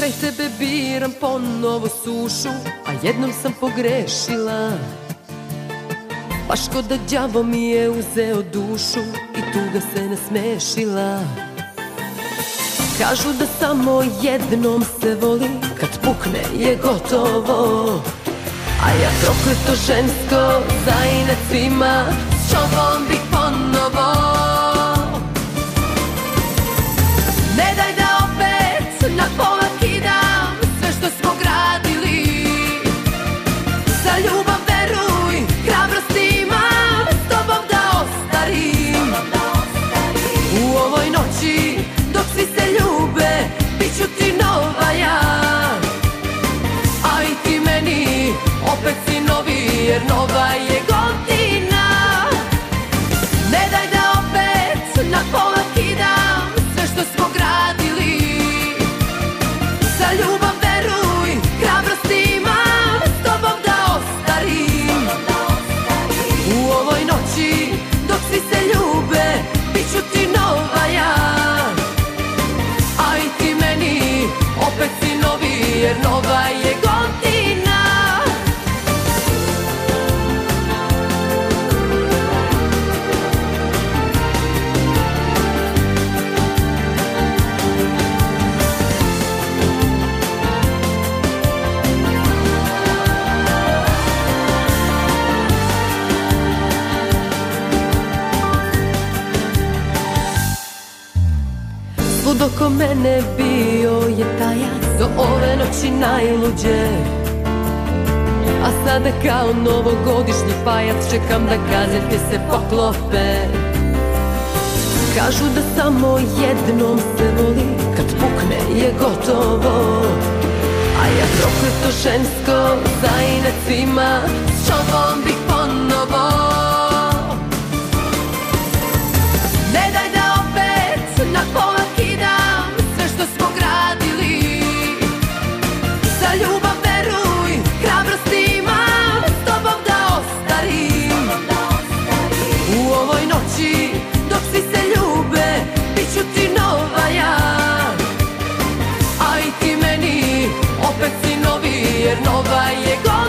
kraj tebe biram ponovo sušu, a jednom sam pogrešila. Baš ko da đavo mi je uzeo dušu i tuga se nasmešila. Kažu da samo jednom se voli, kad pukne je gotovo. A ja prokleto žensko, za inat svima, s čobom bih ponovo. Ne daj da opet na pola kidam sve što smo gradili. Za ljubav veruj, hrabrost imam, s tobom da ostarim. U ovoj noći, dok svi se ljube, bit ću ti nova ja. A i ti meni, opet si novi, jer nova je godina. Ne daj da opet na pola kidam sve što smo gradili. Za ljubav veruj, hrabrost imam, s tobom da ostarim. U ovoj noći, dok svi se ljube, bit ću ti nova ja. A i ti meni, opet si novi, jer nova je godina. Svud oko mene bio je tajac, do ove noći najluđe. A sada kao novogodišnji pajac čekam da kazetke se poklope. Kažu da samo jednom se voli, kad pukne je gotovo. A ja prokleto žensko, za inat svima, s čobom bih ponovo. Ne daj da opet na pola kidam sve što smo gradili. Za ljubav veruj, hrabrost imam, s tobom da ostarim. U ovoj noći, dok svi se ljube, bit ću ti nova ja. A i ti meni, opet si novi, jer nova je godina.